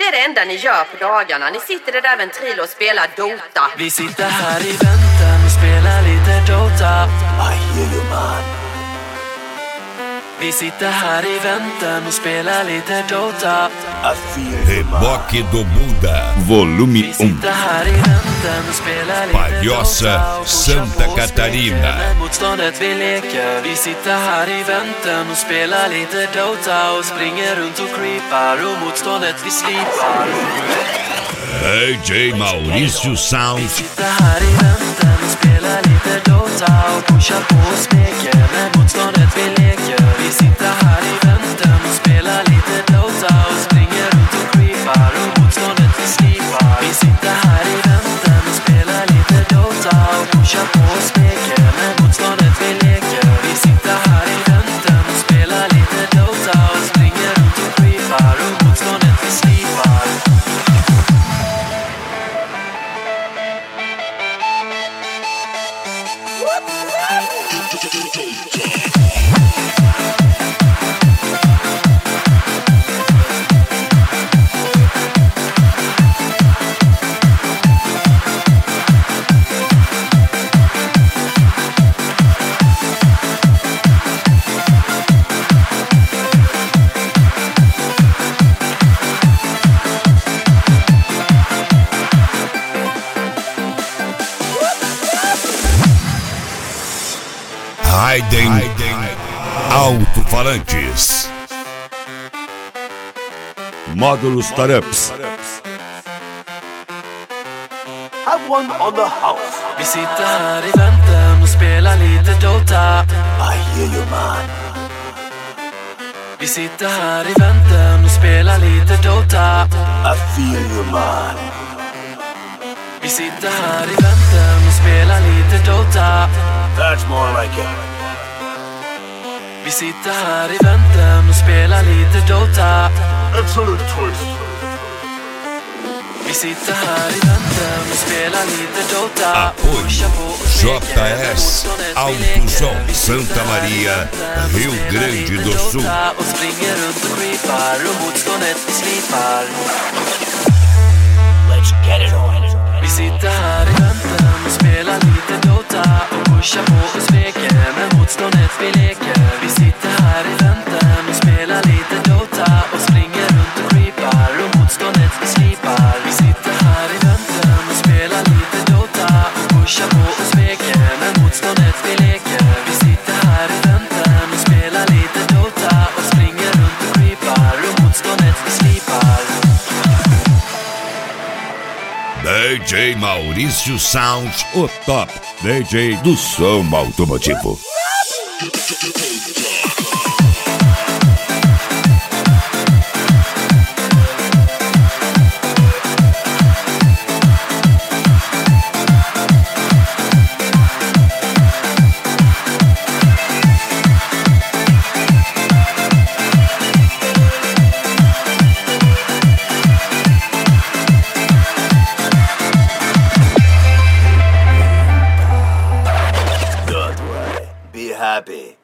är det enda ni gör på dagarna? Ni sitter där vid en trilo och spelar Dota. Vi sitter här i väntan och spelar lite Dota. I hear you, man. Vi sitter här i väntan och spelar lite Dota. I feel you, man. Reboque do Buda, volume Vi sitter här i väntan och spelar lite Palhoça, Dota och Santa pushar på Catarina. smeken. Motståndet vi leker. Vi sitter här i väntan och spelar lite Dota och springer runt och creepar och motståndet vi slipar. DJ Maurício Vi Sound. sitter här i väntan och spelar lite Dota och pushar på och smeker med motståndet vi leker. Vi sitter här i väntan och spelar lite Dota och springer runt och creepar och motståndet vi slipar. Vi sitter här i väntan och spelar lite Dota och pushar på och smeker med motståndet vi leker. Vi sitter här i väntan och spelar lite Dota och springer runt och creepar och motståndet vi slipar. Raiden Alto-falantes. Módulos Tareps. Have one on the house. Vi sitter här i väntan och spelar lite Dota. I hear you, man. Vi sitter här i väntan och spelar lite Dota. I feel you, man. Vi sitter här i väntan och spelar lite Dota. That's more like it. Vi sitter här i väntan och spelar lite Dota. Excellent choice. Vi sitter här i väntan och spelar lite Dota. Apoio Pushar på och smeker med JS motståndet vi Alto leker. Som, Vi sitter Santa här i Maria, väntan och Rio spelar Grande lite do Sul. Dota och springer runt och creepar och motståndet vi slipar. Let's get it on. Vi sitter här i väntan och spelar lite Dota och pushar på och smeker med motståndet vi leker. Vi sitter här i väntan och spelar lite Dota och springer runt och creepar och motståndet vi slipar. Vi sitter här i väntan och spelar lite Dota och pushar på och smeker med motståndet vi leker. Vi sitter här i väntan och spelar lite Dota och springer runt och creepar och motståndet vi slipar. DJ Maurício Sound, o top DJ do som automotivo. Don't worry. Be happy.